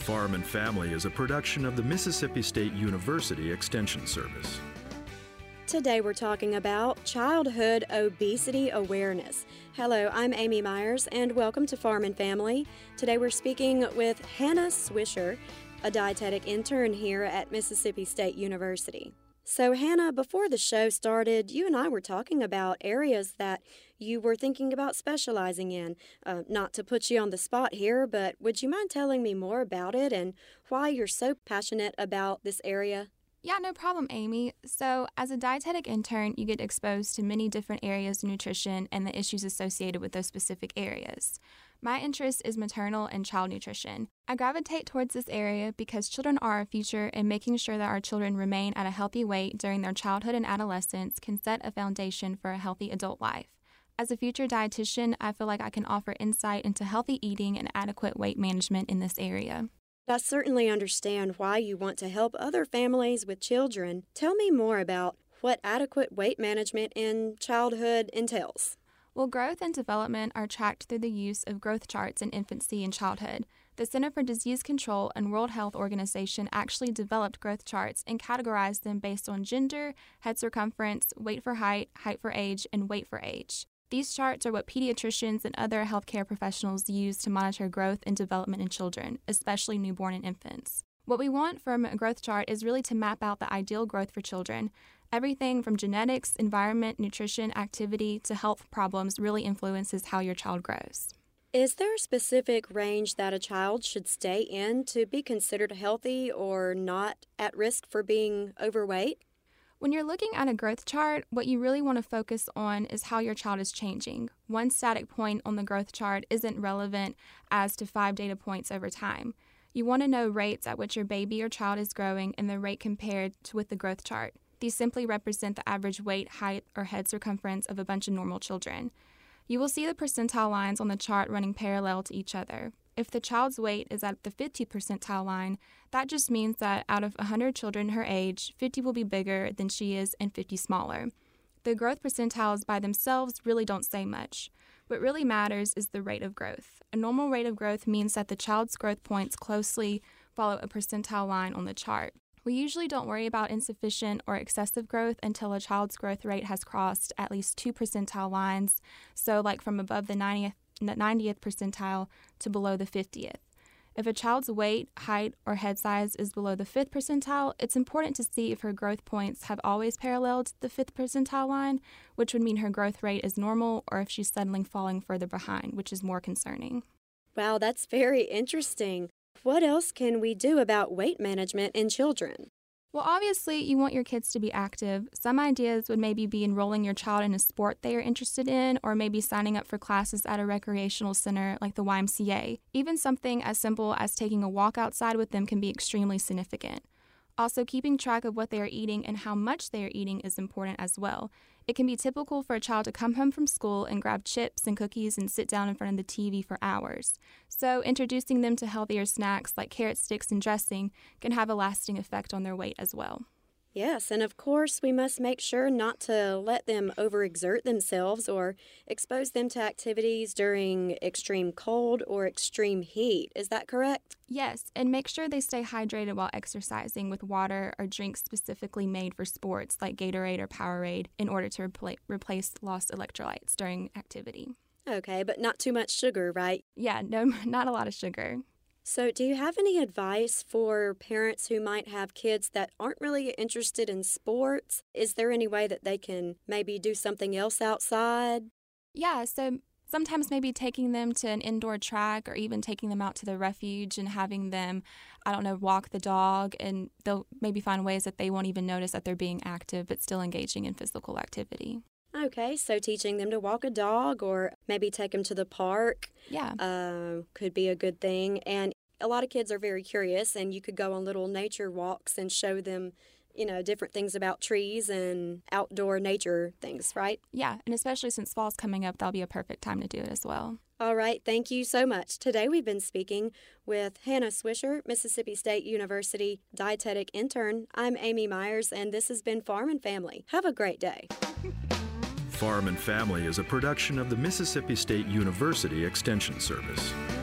Farm and Family is a production of the Mississippi State University Extension Service. Today we're talking about childhood obesity awareness. Hello, I'm Amy Myers, and welcome to Farm and Family. Today we're speaking with Hannah Swisher, a dietetic intern here at Mississippi State University. So Hannah, before the show started, you and I were talking about areas that you were thinking about specializing in. Not to put you on the spot here, but would you mind telling me more about it and why you're so passionate about this area? Yeah, no problem, Amy. So as a dietetic intern, you get exposed to many different areas of nutrition and the issues associated with those specific areas. My interest is maternal and child nutrition. I gravitate towards this area because children are our future, and making sure that our children remain at a healthy weight during their childhood and adolescence can set a foundation for a healthy adult life. As a future dietitian, I feel like I can offer insight into healthy eating and adequate weight management in this area. I certainly understand why you want to help other families with children. Tell me more about what adequate weight management in childhood entails. Well, growth and development are tracked through the use of growth charts in infancy and childhood. The Center for Disease Control and World Health Organization actually developed growth charts and categorized them based on gender, head circumference, weight for height, height for age, and weight for age. These charts are what pediatricians and other healthcare professionals use to monitor growth and development in children, especially newborn and infants. What we want from a growth chart is really to map out the ideal growth for children. Everything from genetics, environment, nutrition, activity, to health problems really influences how your child grows. Is there a specific range that a child should stay in to be considered healthy or not at risk for being overweight? When you're looking at a growth chart, what you really want to focus on is how your child is changing. One static point on the growth chart isn't relevant as to 5 data points over time. You want to know rates at which your baby or child is growing and the rate compared to with the growth chart. These simply represent the average weight, height, or head circumference of a bunch of normal children. You will see the percentile lines on the chart running parallel to each other. If the child's weight is at the 50th percentile line, that just means that out of 100 children her age, 50 will be bigger than she is and 50 smaller. The growth percentiles by themselves really don't say much. What really matters is the rate of growth. A normal rate of growth means that the child's growth points closely follow a percentile line on the chart. We usually don't worry about insufficient or excessive growth until a child's growth rate has crossed at least 2 percentile lines, so like from above the 90th percentile to below the 50th. If a child's weight, height, or head size is below the 5th percentile, it's important to see if her growth points have always paralleled the 5th percentile line, which would mean her growth rate is normal, or if she's suddenly falling further behind, which is more concerning. Wow, that's very interesting. What else can we do about weight management in children? Well, obviously, you want your kids to be active. Some ideas would maybe be enrolling your child in a sport they are interested in, or maybe signing up for classes at a recreational center like the YMCA. Even something as simple as taking a walk outside with them can be extremely significant. Also, keeping track of what they are eating and how much they are eating is important as well. It can be typical for a child to come home from school and grab chips and cookies and sit down in front of the TV for hours. So, introducing them to healthier snacks like carrot sticks and dressing can have a lasting effect on their weight as well. Yes, and of course, we must make sure not to let them overexert themselves or expose them to activities during extreme cold or extreme heat. Is that correct? Yes, and make sure they stay hydrated while exercising with water or drinks specifically made for sports like Gatorade or Powerade in order to replace lost electrolytes during activity. Okay, but not too much sugar, right? Yeah, no, not a lot of sugar. So do you have any advice for parents who might have kids that aren't really interested in sports? Is there any way that they can maybe do something else outside? Yeah, so sometimes maybe taking them to an indoor track or even taking them out to the refuge and having them, walk the dog, and they'll maybe find ways that they won't even notice that they're being active but still engaging in physical activity. Okay, so teaching them to walk a dog or maybe take them to the park could be a good thing. And a lot of kids are very curious, and you could go on little nature walks and show them, different things about trees and outdoor nature things, right? Yeah, and especially since fall's coming up, that'll be a perfect time to do it as well. All right, thank you so much. Today we've been speaking with Hannah Swisher, Mississippi State University dietetic intern. I'm Amy Myers, and this has been Farm and Family. Have a great day. Farm and Family is a production of the Mississippi State University Extension Service.